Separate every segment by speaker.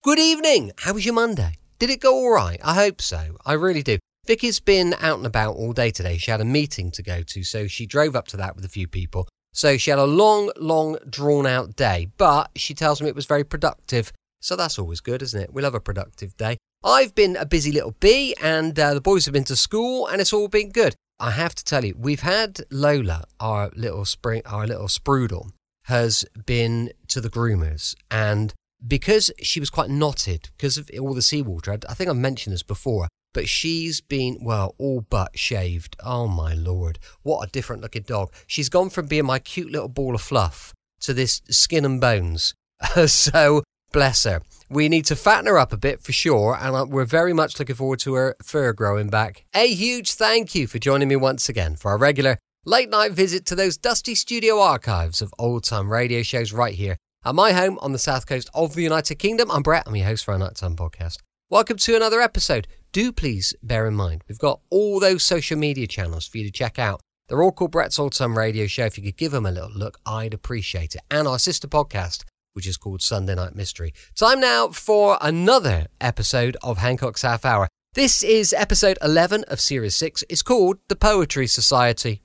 Speaker 1: Good evening. How was your Monday? Did it go all right? I hope so. I really do. Vicky's been out and about all day today. She had a meeting to go to, so she drove up to that with a few people. So she had a long, drawn-out day, but she tells me it was very productive. So that's always good, isn't it? We love a productive day. I've been a busy little bee, and the boys have been to school, and it's all been good. I have to tell you, we've had Lola, our little sprudel, has been to the groomers, and because she was quite knotted because of all the seawater, I think I've mentioned this before, but she's been, well, all but shaved. Oh, my Lord. What a different looking dog. She's gone from being my cute little ball of fluff to this skin and bones. So, bless her. We need to fatten her up a bit for sure, and we're very much looking forward to her fur growing back. A huge thank you for joining me once again for our regular late night visit to those dusty studio archives of old time radio shows right here at my home on the south coast of the United Kingdom. I'm Brett. I'm your host for our Nighttime Podcast. Welcome to another episode. Do please bear in mind, we've got all those social media channels for you to check out. They're all called Brett's Old Time Radio Show. If you could give them a little look, I'd appreciate it. And our sister podcast, which is called Sunday Night Mystery. Time now for another episode of Hancock's Half Hour. This is episode 11 of Series 6. It's called The Poetry Society.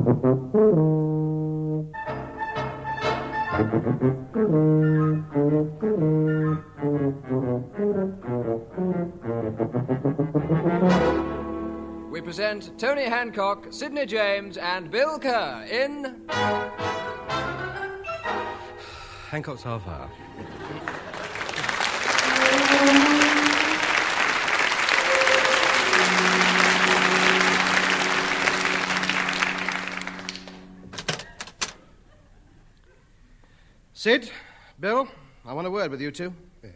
Speaker 2: We present Tony Hancock, Sidney James, and Bill Kerr in
Speaker 3: Hancock's Half Hour. Sid, Bill, I want a word with you two.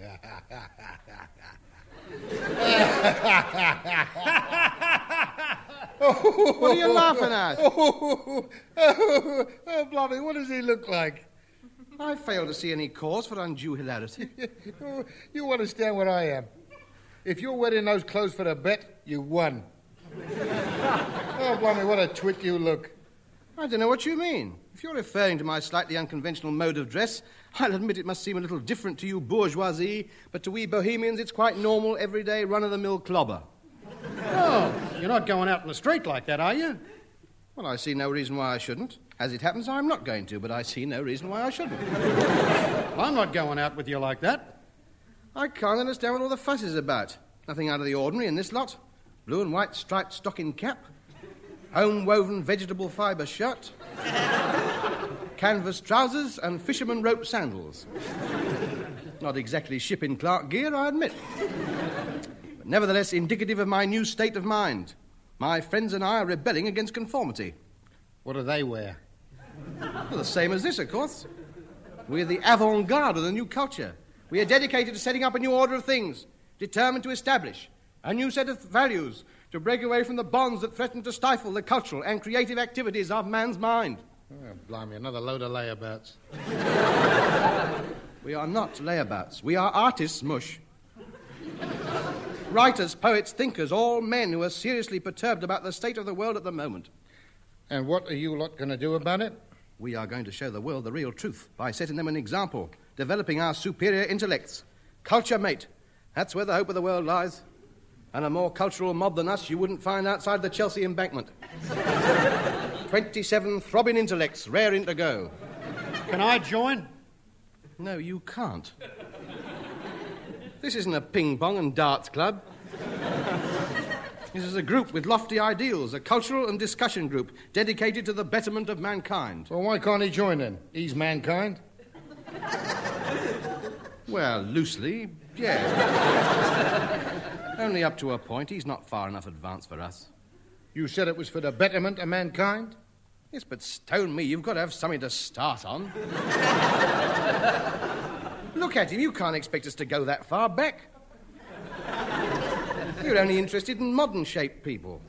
Speaker 3: What are you laughing at?
Speaker 4: Oh, blimey, what does he look like?
Speaker 3: I fail to see any cause for undue hilarity.
Speaker 4: You understand what I am. If you're wearing those clothes for the bet, you won. Oh, blimey, what a twit you look.
Speaker 3: I don't know what you mean. If you're referring to my slightly unconventional mode of dress, I'll admit it must seem a little different to you bourgeoisie, but to we bohemians it's quite normal, everyday, run-of-the-mill clobber.
Speaker 5: Oh, you're not going out in the street like that, are you?
Speaker 3: Well, I see no reason why I shouldn't. As it happens, I'm not going to, but I see no reason why I shouldn't.
Speaker 5: Well, I'm not going out with you like that.
Speaker 3: I can't understand what all the fuss is about. Nothing out of the ordinary in this lot. Blue and white striped stocking cap, home-woven vegetable fibre shirt, canvas trousers and fisherman rope sandals. Not exactly shipping Clark gear, I admit. But nevertheless indicative of my new state of mind. My friends and I are rebelling against conformity.
Speaker 5: What do they wear?
Speaker 3: Well, the same as this, of course. We're the avant-garde of the new culture. We are dedicated to setting up a new order of things, determined to establish a new set of values, to break away from the bonds that threaten to stifle the cultural and creative activities of man's mind.
Speaker 5: Oh, blimey, another load of layabouts.
Speaker 3: We are not layabouts. We are artists, mush. Writers, poets, thinkers, all men who are seriously perturbed about the state of the world at the moment.
Speaker 5: And what are you lot going to do about it?
Speaker 3: We are going to show the world the real truth by setting them an example, developing our superior intellects. Culture, mate. That's where the hope of the world lies. And a more cultural mob than us you wouldn't find outside the Chelsea embankment. 27 throbbing intellects, raring to go.
Speaker 5: Can I join?
Speaker 3: No, you can't. This isn't a ping-pong and darts club. This is a group with lofty ideals, a cultural and discussion group dedicated to the betterment of mankind.
Speaker 5: Well, why can't he join then? He's mankind.
Speaker 3: Well, loosely, yes. Only up to a point. He's not far enough advanced for us.
Speaker 5: You said it was for the betterment of mankind?
Speaker 3: Yes, but stone me, you've got to have something to start on. Look at him, you can't expect us to go that far back. You're only interested in modern-shaped people.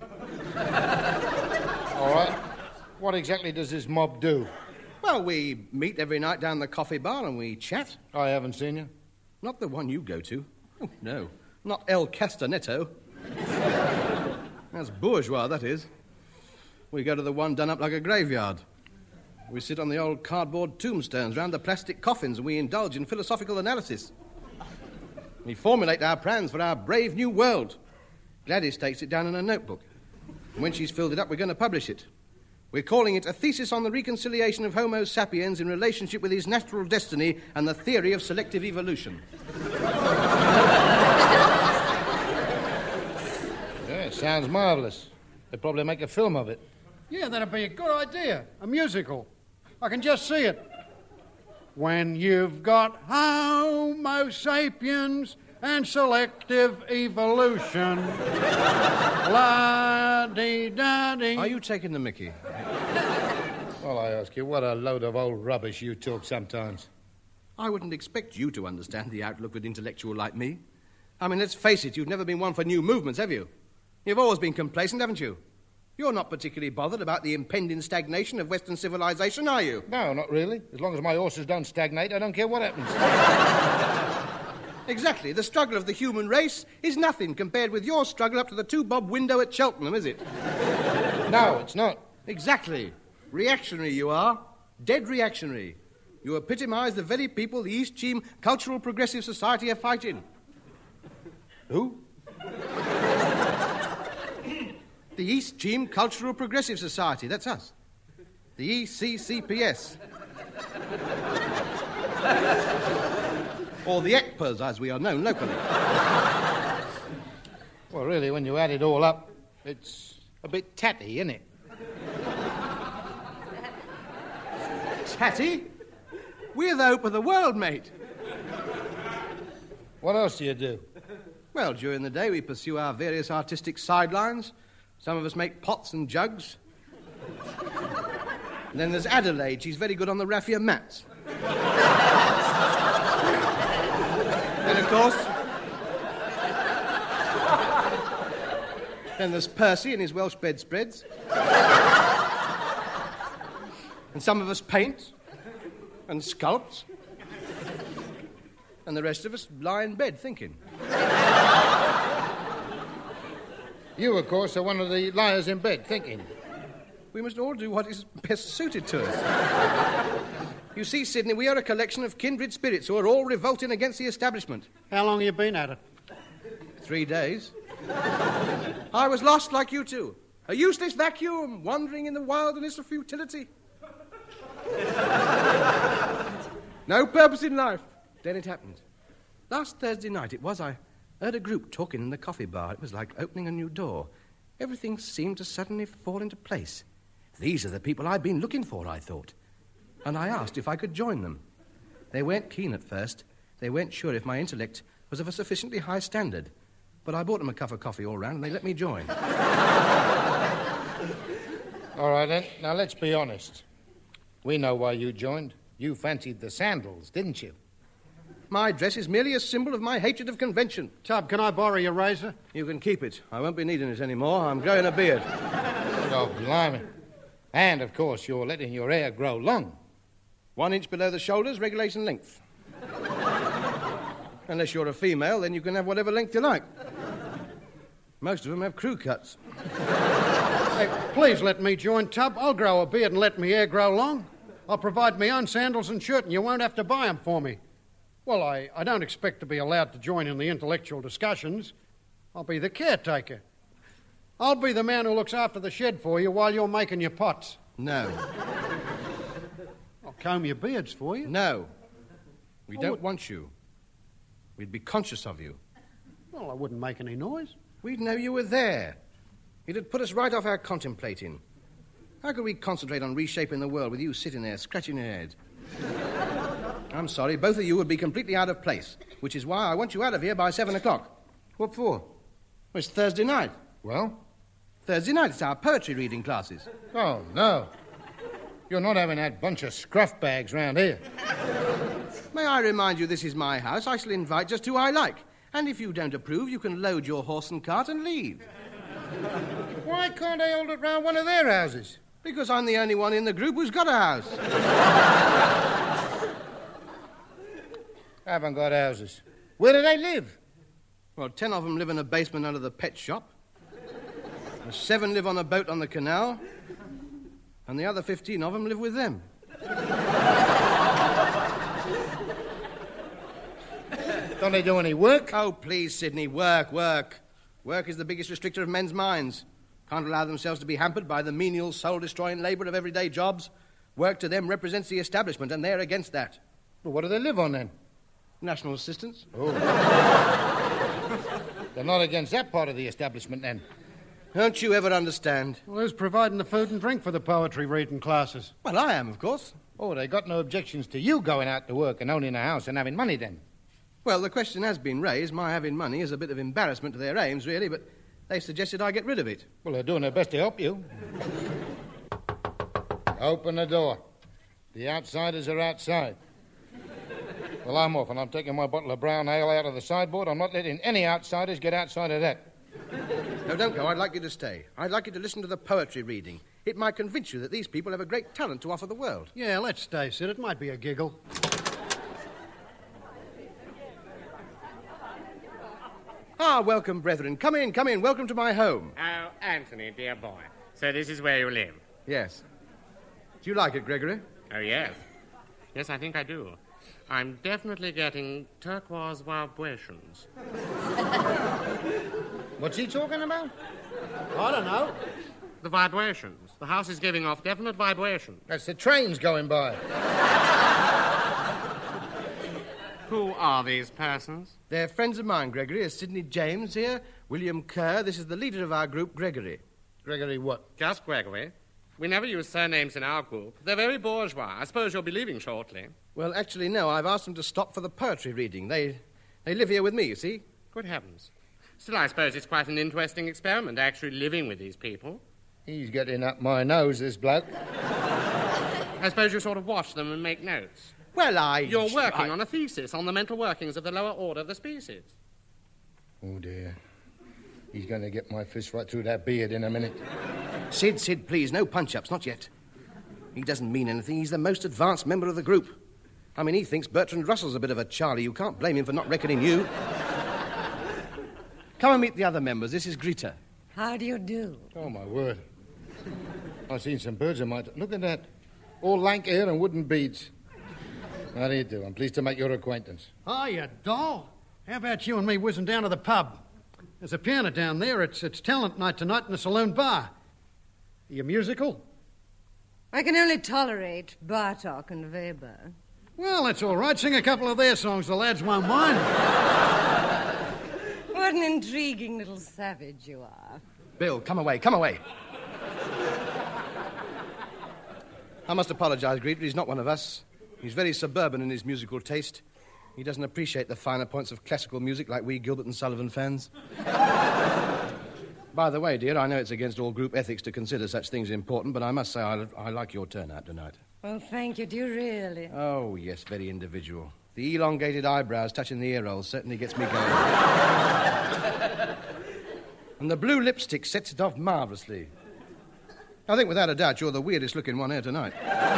Speaker 5: All right. What exactly does this mob do?
Speaker 3: Well, we meet every night down the coffee bar and we chat.
Speaker 5: I haven't seen you.
Speaker 3: Not the one you go to. Oh, no, not El Castanetto. That's bourgeois, that is. We go to the one done up like a graveyard. We sit on the old cardboard tombstones round the plastic coffins and we indulge in philosophical analysis. We formulate our plans for our brave new world. Gladys takes it down in a notebook. And when she's filled it up, we're going to publish it. We're calling it A Thesis on the Reconciliation of Homo sapiens in Relationship with His Natural Destiny and the Theory of Selective Evolution.
Speaker 4: Yeah, sounds marvellous. They'd probably make a film of it.
Speaker 5: Yeah, that'd be a good idea. A musical. I can just see it. When you've got Homo sapiens and selective evolution. La-dee-da-dee.
Speaker 3: Are you taking the mickey?
Speaker 4: Well, I ask you, what a load of old rubbish you talk sometimes.
Speaker 3: I wouldn't expect you to understand the outlook of an intellectual like me. I mean, let's face it, you've never been one for new movements, have you? You've always been complacent, haven't you? You're not particularly bothered about the impending stagnation of Western civilization, are you?
Speaker 4: No, not really. As long as my horses don't stagnate, I don't care what happens.
Speaker 3: Exactly. The struggle of the human race is nothing compared with your struggle up to the two-bob window at Cheltenham, is it?
Speaker 4: No, it's not.
Speaker 3: Exactly. Reactionary you are. Dead reactionary. You epitomise the very people the East Cheam Cultural Progressive Society are fighting.
Speaker 4: Who?
Speaker 3: The East Cheam Cultural Progressive Society, that's us. The ECCPS. Or the ECPAs, as we are known locally.
Speaker 4: Well, really, when you add it all up, it's a bit tatty, isn't it?
Speaker 3: Tatty? We're the hope of the world, mate.
Speaker 4: What else do you do?
Speaker 3: Well, during the day we pursue our various artistic sidelines. Some of us make pots and jugs. And then there's Adelaide. She's very good on the raffia mats. And, of course, then there's Percy and his Welsh bedspreads. And some of us paint and sculpt. And the rest of us lie in bed thinking.
Speaker 4: You, of course, are one of the liars in bed thinking.
Speaker 3: We must all do what is best suited to us. You see, Sidney, we are a collection of kindred spirits who are all revolting against the establishment.
Speaker 5: How long have you been at it?
Speaker 3: 3 days. I was lost like you two. A useless vacuum, wandering in the wilderness of futility. No purpose in life. Then it happened. Last Thursday night it was. I heard a group talking in the coffee bar. It was like opening a new door. Everything seemed to suddenly fall into place. These are the people I've been looking for, I thought. And I asked if I could join them. They weren't keen at first. They weren't sure if my intellect was of a sufficiently high standard. But I bought them a cup of coffee all round and they let me join.
Speaker 4: All right, then. Now, let's be honest. We know why you joined. You fancied the sandals, didn't you?
Speaker 3: My dress is merely a symbol of my hatred of convention.
Speaker 5: Tub, can I borrow your razor?
Speaker 3: You can keep it. I won't be needing it anymore. I'm growing a beard.
Speaker 4: Oh, blimey. And, of course, you're letting your hair grow long.
Speaker 3: 1 inch below the shoulders, regulation length. Unless you're a female, then you can have whatever length you like. Most of them have crew cuts.
Speaker 5: Hey, please let me join, Tub. I'll grow a beard and let me hair grow long. I'll provide my own sandals and shirt and you won't have to buy them for me. Well, I don't expect to be allowed to join in the intellectual discussions. I'll be the caretaker. I'll be the man who looks after the shed for you while you're making your pots.
Speaker 3: No.
Speaker 5: I'll comb your beards for you.
Speaker 3: No. We don't want you. We'd be conscious of you.
Speaker 5: Well, I wouldn't make any noise.
Speaker 3: We'd know you were there. It'd put us right off our contemplating. How could we concentrate on reshaping the world with you sitting there scratching your head? I'm sorry, both of you would be completely out of place, which is why I want you out of here by 7 o'clock. What for? Well, it's Thursday night.
Speaker 4: Well?
Speaker 3: Thursday night, it's our poetry reading classes.
Speaker 4: Oh, no. You're not having that bunch of scruff bags round here.
Speaker 3: May I remind you this is my house. I shall invite just who I like. And if you don't approve, you can load your horse and cart and leave.
Speaker 4: Why can't I hold it round one of their houses?
Speaker 3: Because I'm the only one in the group who's got a house.
Speaker 4: Haven't got houses. Where do they live?
Speaker 3: Well, 10 of them live in a basement under the pet shop. And 7 live on a boat on the canal. And the other 15 of them live with them.
Speaker 4: Don't they do any work?
Speaker 3: Oh, please, Sidney, work. Work is the biggest restrictor of men's minds. Can't allow themselves to be hampered by the menial, soul-destroying labour of everyday jobs. Work to them represents the establishment, and they're against that.
Speaker 4: Well, what do they live on, then?
Speaker 3: National assistance.
Speaker 4: Oh. They're not against that part of the establishment, then.
Speaker 3: Don't you ever understand?
Speaker 5: Well, who's providing the food and drink for the poetry reading classes?
Speaker 3: Well, I am, of course.
Speaker 4: Oh, they got no objections to you going out to work and owning a house and having money, then?
Speaker 3: Well, the question has been raised. My having money is a bit of embarrassment to their aims, really, but they suggested I get rid of it.
Speaker 4: Well, they're doing their best to help you. Open the door. The outsiders are outside. Well, I'm off, and I'm taking my bottle of brown ale out of the sideboard. I'm not letting any outsiders get outside of that.
Speaker 3: No, don't go. I'd like you to stay. I'd like you to listen to the poetry reading. It might convince you that these people have a great talent to offer the world.
Speaker 5: Yeah, let's stay, Sid. It might be a giggle.
Speaker 3: Ah, welcome, brethren. Come in. Welcome to my home.
Speaker 6: Oh, Anthony, dear boy. So this is where you live?
Speaker 3: Yes. Do you like it, Gregory?
Speaker 6: Oh, yes. Yes, I think I do. I'm definitely getting turquoise vibrations.
Speaker 4: What's he talking about?
Speaker 5: I don't know.
Speaker 6: The vibrations. The house is giving off definite vibrations.
Speaker 4: That's the trains going by.
Speaker 6: Who are these persons?
Speaker 3: They're friends of mine, Gregory. There's Sidney James here, William Kerr. This is the leader of our group, Gregory.
Speaker 4: Gregory what?
Speaker 6: Just Gregory. We never use surnames in our group. They're very bourgeois. I suppose you'll be leaving shortly.
Speaker 3: Well, actually, no. I've asked them to stop for the poetry reading. They live here with me, you see.
Speaker 6: Good heavens. Still, I suppose it's quite an interesting experiment, actually living with these people.
Speaker 4: He's getting up my nose, this bloke.
Speaker 6: I suppose you sort of watch them and make notes.
Speaker 3: Well,
Speaker 6: You're working on a thesis on the mental workings of the lower order of the species.
Speaker 4: Oh, dear. He's going to get my fist right through that beard in a minute.
Speaker 3: Sid, please, no punch-ups, not yet. He doesn't mean anything. He's the most advanced member of the group. I mean, he thinks Bertrand Russell's a bit of a Charlie. You can't blame him for not reckoning you. Come and meet the other members. This is Greta.
Speaker 7: How do you do?
Speaker 4: Oh, my word. I've seen some birds in my... Look at that. All lank hair and wooden beads. How do you do? I'm pleased to make your acquaintance.
Speaker 5: Oh, you doll. How about you and me whizzing down to the pub? There's a piano down there. It's talent night tonight in the saloon bar. Are you musical?
Speaker 7: I can only tolerate Bartok and Weber.
Speaker 5: Well, that's all right. Sing a couple of their songs. The lads won't mind.
Speaker 7: What an intriguing little savage you are.
Speaker 3: Bill, come away. I must apologize, Greta. He's not one of us. He's very suburban in his musical taste. He doesn't appreciate the finer points of classical music like we Gilbert and Sullivan fans. By the way, dear, I know it's against all group ethics to consider such things important, but I must say I like your turnout tonight.
Speaker 7: Well, thank you. Do you really?
Speaker 3: Oh, yes, very individual. The elongated eyebrows touching the ear rolls certainly gets me going. And the blue lipstick sets it off marvellously. I think without a doubt you're the weirdest looking one here tonight.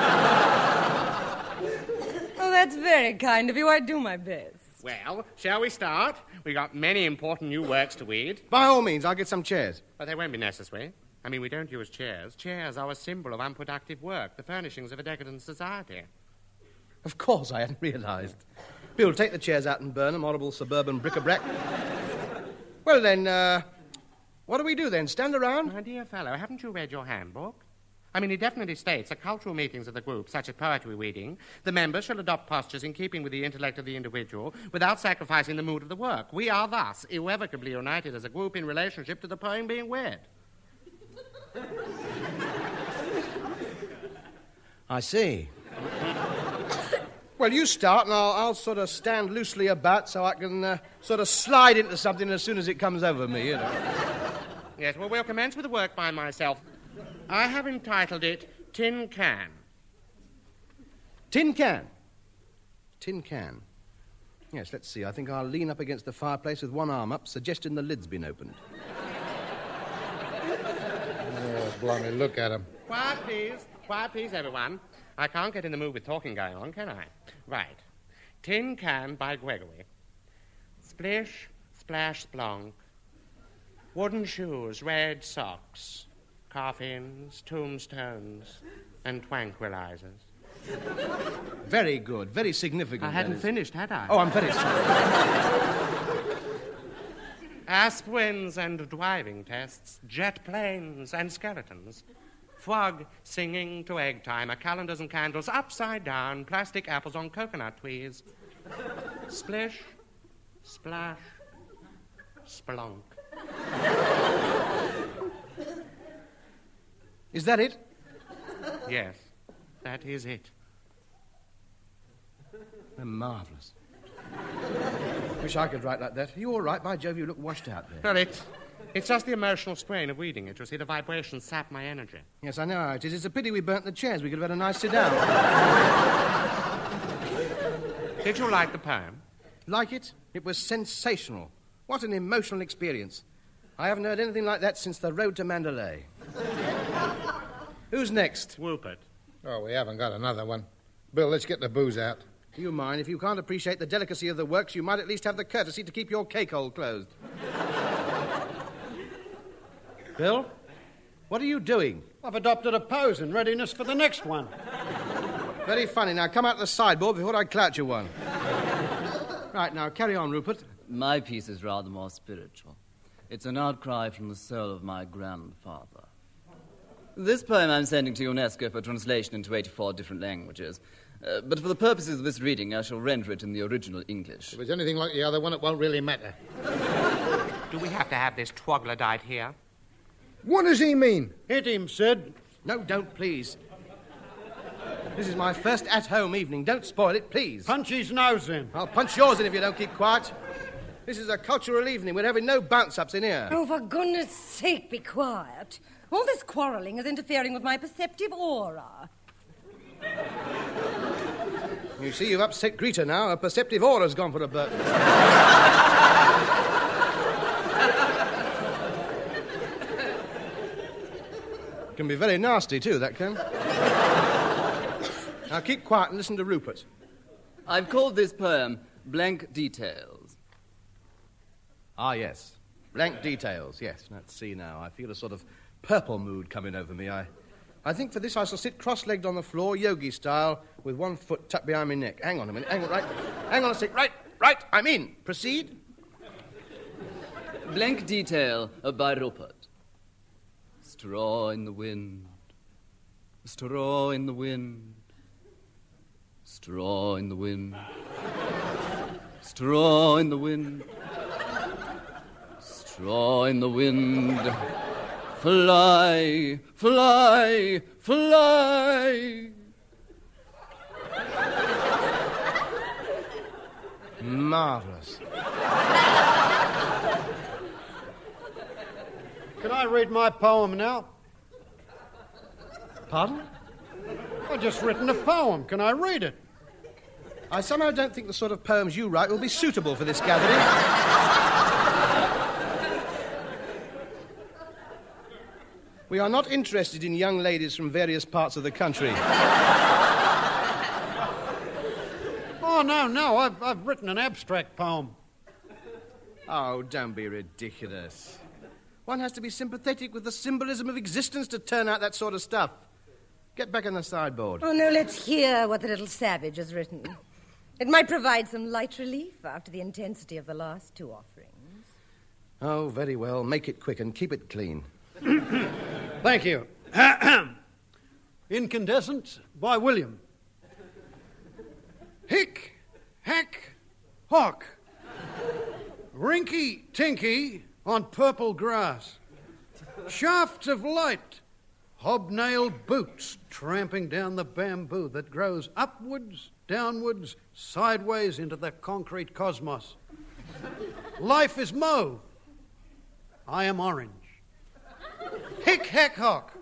Speaker 7: Oh, that's very kind of you. I do my best.
Speaker 6: Well, shall we start? We've got many important new works to read.
Speaker 3: By all means, I'll get some chairs.
Speaker 6: But they won't be necessary. I mean, we don't use chairs. Chairs are a symbol of unproductive work, the furnishings of a decadent society.
Speaker 3: Of course, I hadn't realised. Bill, take the chairs out and burn them, horrible suburban bric-a-brac. Well, then, what do we do then? Stand around?
Speaker 6: My dear fellow, haven't you read your handbook? I mean, it definitely states at cultural meetings of the group, such as poetry reading, the members shall adopt postures in keeping with the intellect of the individual without sacrificing the mood of the work. We are thus irrevocably united as a group in relationship to the poem being read.
Speaker 3: I see. Well, you start, and I'll sort of stand loosely about so I can sort of slide into something as soon as it comes over me, you know.
Speaker 6: Yes, well, we'll commence with the work by myself. I have entitled it Tin Can.
Speaker 3: Tin can. Tin can. Yes, let's see. I think I'll lean up against the fireplace with one arm up, suggesting the lid's been opened.
Speaker 4: Oh, blimey, look at him.
Speaker 6: Quiet, please. Quiet, please, everyone. I can't get in the mood with talking going on, can I? Right. Tin Can by Gregory. Splish, splash, splonk. Wooden shoes, red socks. Coffins, tombstones, and tranquilizers.
Speaker 3: Very good. Very significant.
Speaker 6: I hadn't finished, had I?
Speaker 3: Oh, I'm very sorry.
Speaker 6: Aspirins and driving tests, jet planes and skeletons. Frog singing to egg timer, calendars and candles upside down, plastic apples on coconut trees. Splish, splash, splunk.
Speaker 3: Is that it?
Speaker 6: Yes, that is it.
Speaker 3: Marvellous. Wish I could write like that. Are you all right? By Jove, you look washed out there.
Speaker 6: Well, it's just the emotional strain of reading it. You see, the vibrations sap my energy.
Speaker 3: Yes, I know how it is. It's a pity we burnt the chairs. We could have had a nice sit down.
Speaker 6: Did you like the poem?
Speaker 3: Like it? It was sensational. What an emotional experience. I haven't heard anything like that since the road to Mandalay. Who's next?
Speaker 6: Rupert.
Speaker 4: Oh, we haven't got another one. Bill, let's get the booze out.
Speaker 3: Do you mind? If you can't appreciate the delicacy of the works, you might at least have the courtesy to keep your cake hole closed. Bill, what are you doing?
Speaker 5: I've adopted a pose in readiness for the next one.
Speaker 3: Very funny. Now, come out to the sideboard before I clout you one. Right, now, carry on, Rupert.
Speaker 8: My piece is rather more spiritual. It's an outcry from the soul of my grandfather. This poem I'm sending to UNESCO for translation into 84 different languages. But for the purposes of this reading, I shall render it in the original English.
Speaker 4: If it's anything like the other one, it won't really matter.
Speaker 6: Do we have to have this troglodyte here?
Speaker 4: What does he mean?
Speaker 5: Hit him, Sid.
Speaker 3: No, don't, please. This is my first at-home evening. Don't spoil it, please.
Speaker 5: Punch his nose in.
Speaker 3: I'll punch yours in if you don't keep quiet. This is a cultural evening. We're having no bounce-ups in here.
Speaker 7: Oh, for goodness sake, be quiet. All this quarrelling is interfering with my perceptive aura.
Speaker 3: You see, you've upset Greta now. Her perceptive aura's gone for a burp. Can be very nasty, too, that can. Now, keep quiet and listen to Rupert.
Speaker 8: I've called this poem Blank Details.
Speaker 3: Ah, yes. Blank details, yes. Let's see now. I feel a sort of purple mood coming over me. I think for this I shall sit cross-legged on the floor, yogi style, with one foot tucked behind my neck. Hang on a minute. Hang on a sec. Right, I'm in. Proceed.
Speaker 8: Blank Detail by Rupert. Straw in the wind, straw in the wind, straw in the wind, straw in the wind, straw in the wind, fly, fly, fly.
Speaker 3: Marvellous.
Speaker 5: Can I read my poem now?
Speaker 3: Pardon?
Speaker 5: I've just written a poem. Can I read it?
Speaker 3: I somehow don't think the sort of poems you write will be suitable for this gathering. We are not interested in young ladies from various parts of the country.
Speaker 5: Oh, no. I've written an abstract poem.
Speaker 3: Oh, don't be ridiculous. One has to be sympathetic with the symbolism of existence to turn out that sort of stuff. Get back on the sideboard.
Speaker 7: Oh, no, let's hear what the little savage has written. It might provide some light relief after the intensity of the last two offerings.
Speaker 3: Oh, very well. Make it quick and keep it clean.
Speaker 5: Thank you. Incandescent by William. Hick, hack, hawk. Rinky tinky on purple grass. Shafts of light, hobnailed boots tramping down the bamboo that grows upwards, downwards, sideways into the concrete cosmos. Life is mauve. I am orange. Hick, hack, hawk.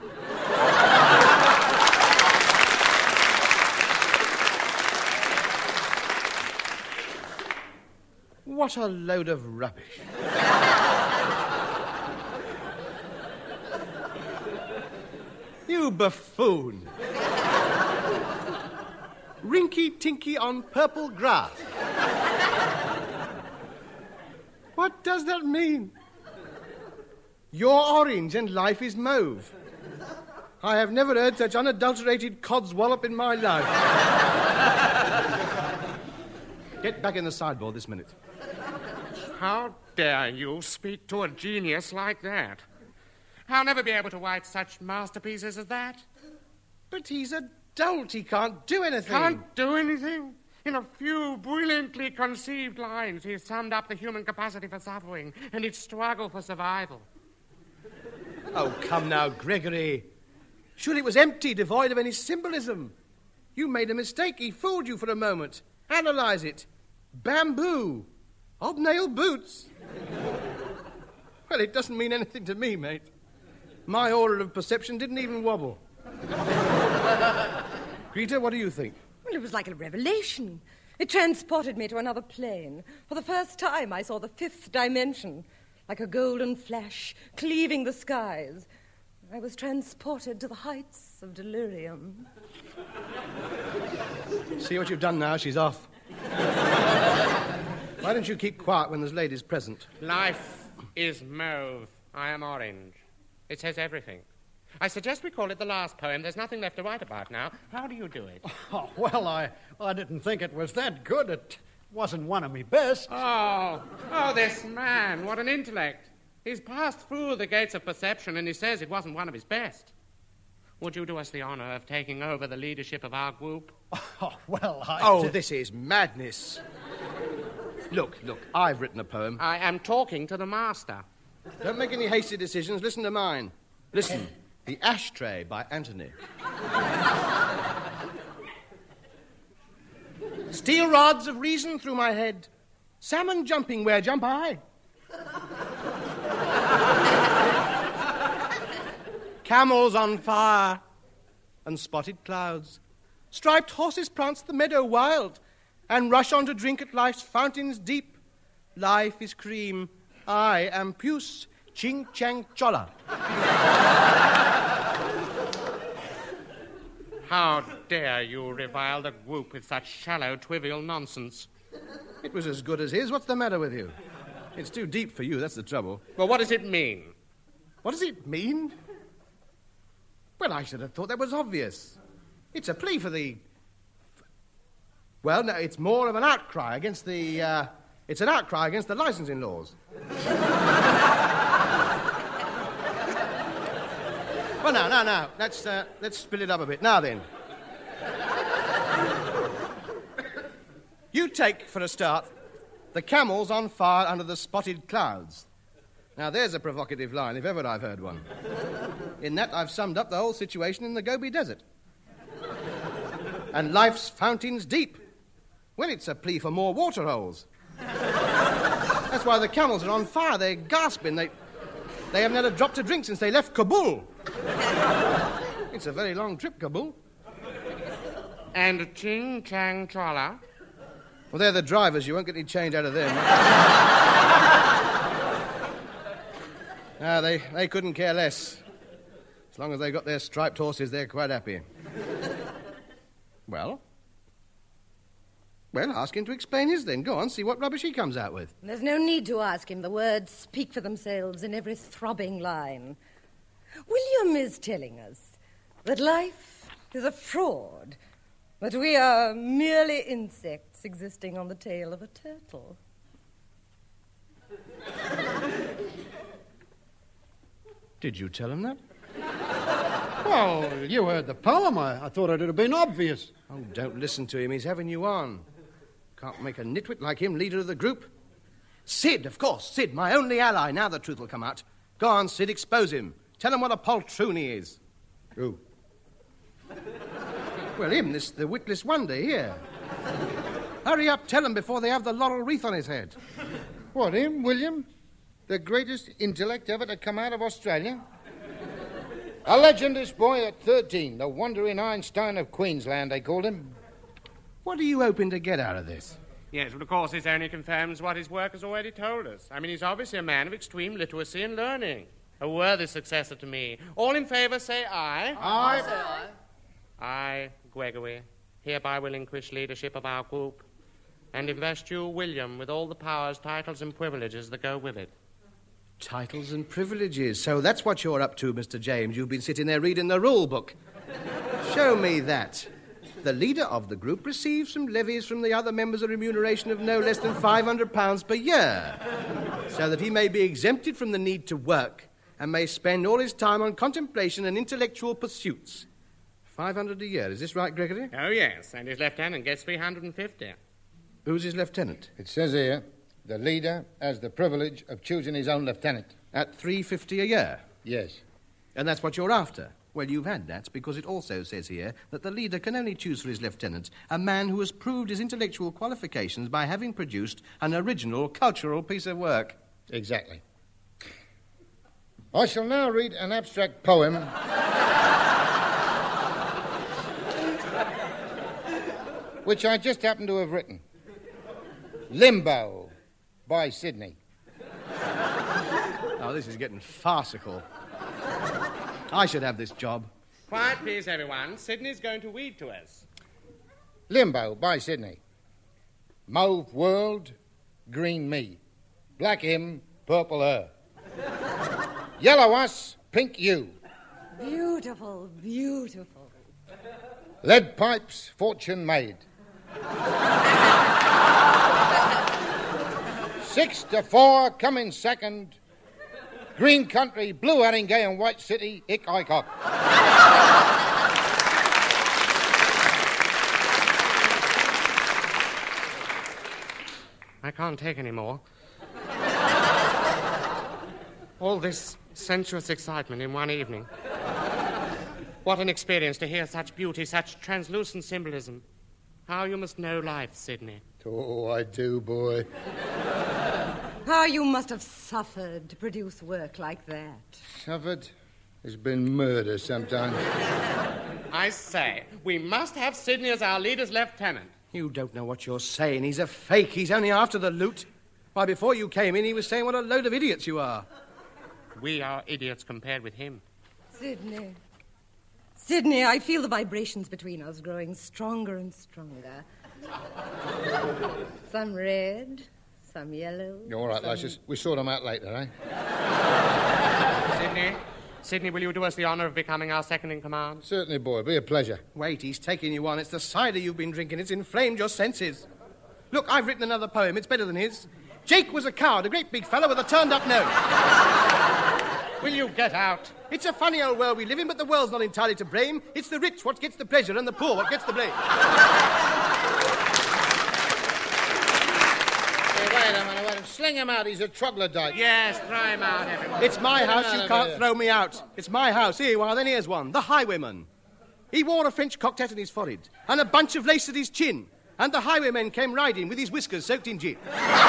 Speaker 3: What a load of rubbish. You buffoon. Rinky-tinky on purple grass. What does that mean? You're orange and life is mauve. I have never heard such unadulterated codswallop in my life. Get back in the sideboard this minute.
Speaker 6: How dare you speak to a genius like that? I'll never be able to write such masterpieces as that.
Speaker 3: But he's a dolt. He can't do anything.
Speaker 6: Can't do anything? In a few brilliantly conceived lines, he summed up the human capacity for suffering and its struggle for survival.
Speaker 3: Oh, come now, Gregory. Surely it was empty, devoid of any symbolism. You made a mistake. He fooled you for a moment. Analyze it. Bamboo. Hobnail boots. Well, it doesn't mean anything to me, mate. My order of perception didn't even wobble. Greta, what do you think?
Speaker 7: Well, it was like a revelation. It transported me to another plane. For the first time, I saw the fifth dimension, like a golden flash cleaving the skies. I was transported to the heights of delirium.
Speaker 3: See what you've done now? She's off. Why don't you keep quiet when there's ladies present?
Speaker 6: Life is mauve. I am orange. It says everything. I suggest we call it the last poem. There's nothing left to write about now. How do you do it?
Speaker 5: Oh, well, I didn't think it was that good. It wasn't one of me best.
Speaker 6: Oh, this man. What an intellect. He's passed through the gates of perception and he says it wasn't one of his best. Would you do us the honor of taking over the leadership of our group?
Speaker 5: Oh, well,
Speaker 3: this is madness. Look, I've written a poem.
Speaker 6: I am talking to the master.
Speaker 3: Don't make any hasty decisions. Listen to mine. Listen. The Ashtray by Anthony. Steel rods of reason through my head. Salmon jumping where jump I. Camels on fire and spotted clouds. Striped horses prance the meadow wild and rush on to drink at life's fountains deep. Life is cream. I am puce, ching chang chola.
Speaker 6: How dare you revile the group with such shallow, trivial nonsense?
Speaker 3: It was as good as his. What's the matter with you? It's too deep for you, that's the trouble.
Speaker 6: Well, what does it mean?
Speaker 3: What does it mean? Well, I should have thought that was obvious. It's a plea for the... Well, no, it's more of an outcry against the... It's an outcry against the licensing laws. Well, now. Let's split it up a bit. Now then. You take, for a start, the camels on fire under the spotted clouds. Now, there's a provocative line, if ever I've heard one. In that, I've summed up the whole situation in the Gobi Desert. And life's fountains deep. Well, it's a plea for more water holes. That's why the camels are on fire. They're gasping. They haven't had a drop to drink since they left Kabul. It's a very long trip, Kabul.
Speaker 6: And Ching Chang Chola?
Speaker 3: Well, they're the drivers. You won't get any change out of them. No, they couldn't care less. As long as they got their striped horses, they're quite happy. Well, ask him to explain his then. Go on, see what rubbish he comes out with.
Speaker 7: There's no need to ask him. The words speak for themselves in every throbbing line. William is telling us that life is a fraud, that we are merely insects existing on the tail of a turtle.
Speaker 3: Did you tell him that?
Speaker 5: Well, you heard the poem. I thought it would have been obvious.
Speaker 3: Oh, don't listen to him. He's having you on. Can't make a nitwit like him leader of the group. Sid, of course. Sid, my only ally. Now the truth will come out. Go on, Sid, expose him. Tell him what a poltroon he is.
Speaker 5: Who?
Speaker 3: Well, him, the witless wonder here. Hurry up, tell him before they have the laurel wreath on his head.
Speaker 4: What, him, William? The greatest intellect ever to come out of Australia? A legend, this boy, at 13. The wandering Einstein of Queensland, they called him.
Speaker 3: What are you hoping to get out of this?
Speaker 6: Yes, but of course this only confirms what his work has already told us. I mean, he's obviously a man of extreme literacy and learning. A worthy successor to me. All in favour, say aye.
Speaker 4: Aye.
Speaker 8: Say aye.
Speaker 6: I, Gregory, hereby relinquish leadership of our group and invest you, William, with all the powers, titles, and privileges that go with it.
Speaker 3: Titles and privileges. So that's what you're up to, Mr. James. You've been sitting there reading the rule book. Show me that. the leader of the group receives from levies from the other members a remuneration of no less than £500 per year, so that he may be exempted from the need to work and may spend all his time on contemplation and intellectual pursuits. 500 a year, is this right, Gregory?
Speaker 6: Oh, yes, and his lieutenant gets 350.
Speaker 3: Who's his lieutenant?
Speaker 4: It says here, the leader has the privilege of choosing his own lieutenant.
Speaker 3: At £350 a year?
Speaker 4: Yes.
Speaker 3: And that's what you're after? Well, you've had that, because it also says here that the leader can only choose for his lieutenant a man who has proved his intellectual qualifications by having produced an original cultural piece of work.
Speaker 4: Exactly. I shall now read an abstract poem which I just happen to have written. Limbo by Sydney.
Speaker 3: Oh, this is getting farcical. I should have this job.
Speaker 6: Quiet, please, everyone. Sydney's going to read to us.
Speaker 4: Limbo by Sydney. Mauve world, green me. Black him, purple her. Yellow us, pink you.
Speaker 7: Beautiful, beautiful.
Speaker 4: Lead pipes, fortune made. 6-4, coming second. Green country, blue Haringey and white city, ick I cock.
Speaker 6: I can't take any more. All this sensuous excitement in one evening. What an experience to hear such beauty, such translucent symbolism. How you must know life, Sydney.
Speaker 4: Oh, I do, boy.
Speaker 7: How you must have suffered to produce work like that.
Speaker 4: Suffered? There's been murder sometimes.
Speaker 6: I say, we must have Sydney as our leader's lieutenant.
Speaker 3: You don't know what you're saying. He's a fake. He's only after the loot. Why, before you came in, he was saying what a load of idiots you are.
Speaker 6: We are idiots compared with him.
Speaker 7: Sydney. Sydney, I feel the vibrations between us growing stronger and stronger. Some red, some yellow.
Speaker 4: You're all right,
Speaker 7: some...
Speaker 4: Lucius. We sort them out later, eh?
Speaker 6: Sydney, will you do us the honour of becoming our second in command?
Speaker 4: Certainly, boy. Be a pleasure.
Speaker 3: Wait, he's taking you on. It's the cider you've been drinking. It's inflamed your senses. Look, I've written another poem. It's better than his. Jake was a coward, a great big fellow with a turned-up nose.
Speaker 6: Will you get out?
Speaker 3: It's a funny old world we live in, but the world's not entirely to blame. It's the rich what gets the pleasure and the poor what gets the blame.
Speaker 4: Hey, wait a minute. Sling him out. He's a troglodyte.
Speaker 6: Yes, throw him out, everyone.
Speaker 3: It's my house. You can't throw me out. It's my house. Here you are. Then here's one. The highwayman. He wore a French cocked hat on his forehead and a bunch of lace at his chin. And the highwayman came riding with his whiskers soaked in gin.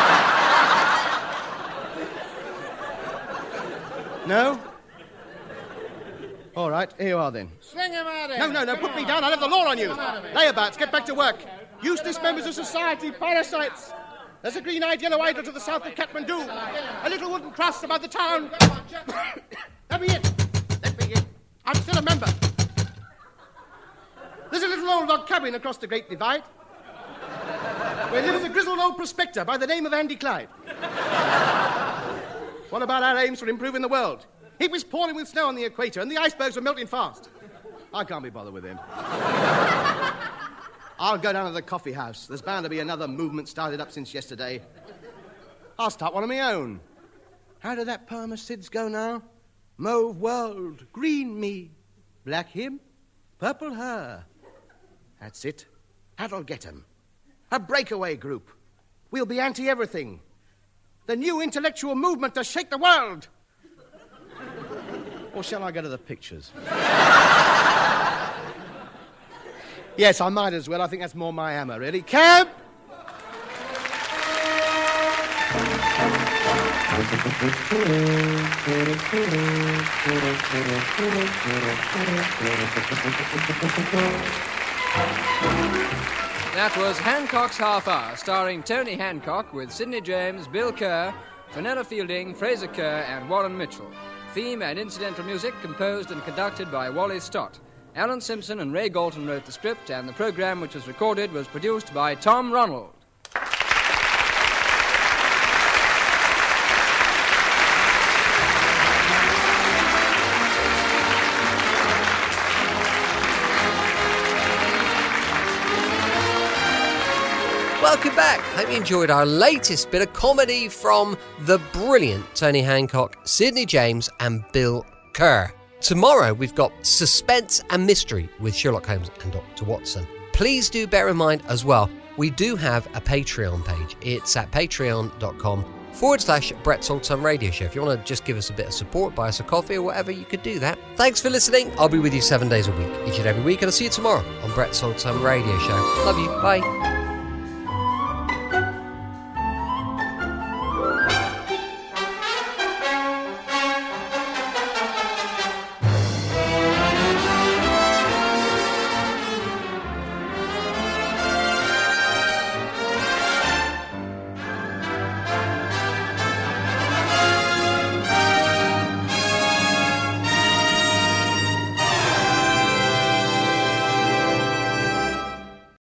Speaker 3: No? All right, here you are then.
Speaker 4: Sling him out of
Speaker 3: No, put me down. I'll have the law on you. Layabouts, get back to work. Useless members of society, parasites. There's a green-eyed yellow idol to the south of Kathmandu. A little wooden cross above the town. Let me in. Let me in. I'm still a member. There's a little old log cabin across the Great Divide, where lives a grizzled old prospector by the name of Andy Clyde. What about our aims for improving the world? It was pouring with snow on the equator and the icebergs were melting fast. I can't be bothered with him. I'll go down to the coffee house. There's bound to be another movement started up since yesterday. I'll start one of my own. How did that poem of Sid's go now? Mauve world, green me, black him, purple her. That's it. That'll get 'em. A breakaway group. We'll be anti-everything. The new intellectual movement to shake the world. Or shall I go to the pictures? Yes, I might as well. I think that's more my hammer, really. Cab!
Speaker 2: That was Hancock's Half Hour, starring Tony Hancock with Sidney James, Bill Kerr, Fenella Fielding, Fraser Kerr, and Warren Mitchell. Theme and incidental music composed and conducted by Wally Stott. Alan Simpson and Ray Galton wrote the script, and the program which was recorded was produced by Tom Ronald.
Speaker 1: welcome back. Hope you enjoyed our latest bit of comedy from the brilliant Tony Hancock, Sidney James and Bill Kerr. Tomorrow we've got Suspense and Mystery with Sherlock Holmes and Dr. Watson. Please do bear in mind as well, we do have a Patreon page. It's at patreon.com/Brett Saltime Radio Show. If you want to just give us a bit of support, buy us a coffee or whatever, you could do that. Thanks for listening. I'll be with you 7 days a week, each and every week, and I'll see you tomorrow on Brett Saltime Radio Show. Love you. Bye.